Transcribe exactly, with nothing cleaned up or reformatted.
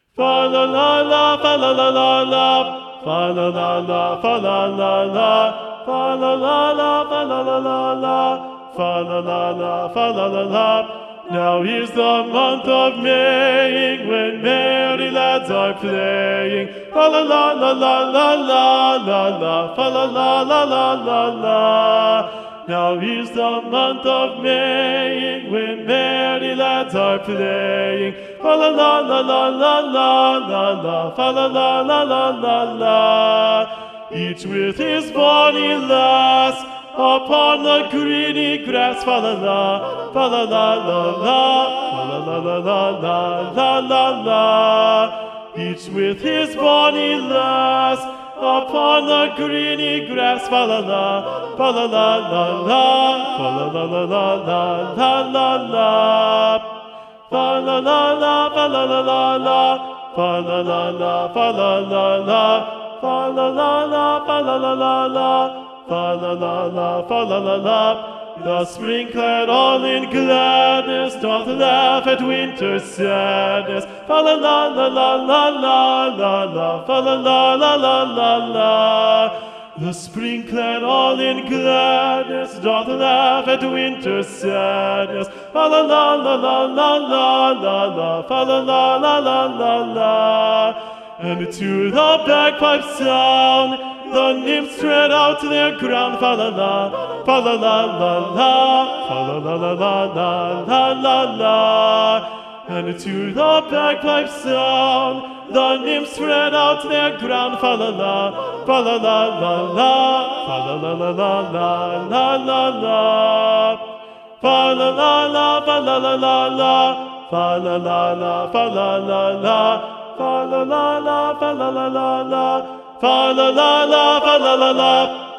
Fa la la la, fa la la la la, fa la la la, fa la la la, fa la la la, fa la la la la, fa la la la, fa la la la. Now here's the month of Maying, when merry lads are playing. Fa la la la la la la la la, fa la la la la la la. Now here's the month of Maying, when merry lads are playing. Fa la la la la la la la la, fa la la la la la la. Each with his bonny lass upon the greeny grass. Fa la la, fa la la la la, fa la la la la la la la. Each with his bonny lass upon the greeny grass. Fa la la, fa la la la la, fa la la la la la la la la. Fa la la la, fa la la la la, fa la la la, fa la la la, fa la la la, fa la la la la, fa la la la, fa la la la. The spring-clad all in gladness doth laugh at winter's sadness. Fa la la la la la la la la, fa la la la la la la. The spring-clad all in gladness doth laugh at winter's sadness. Fa la la la la la la la la, fa la la la la la la. And to the bagpipe sound the nymphs tread out their ground. Fa la la, fa la la la la, fa la la la la la la la la. And to the bagpipe sound the nymphs spread out their ground. Fa la la, fa la la la la, fa la la la la la la la la. Fa la la la, fa la la la la, fa la la la, fa la la la, fa la la la, fa la la la la, fa la la la, fa la la la.